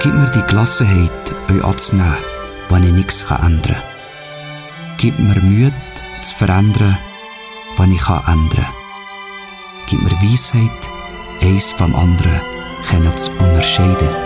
Gib mir die Gelassenheit, euch anzunehmen, wenn ich nichts ändern kann. Gib mir Mut, zu verändern, wenn ich ändern kann. Gib mir Weisheit, eins vom anderen zu unterscheiden.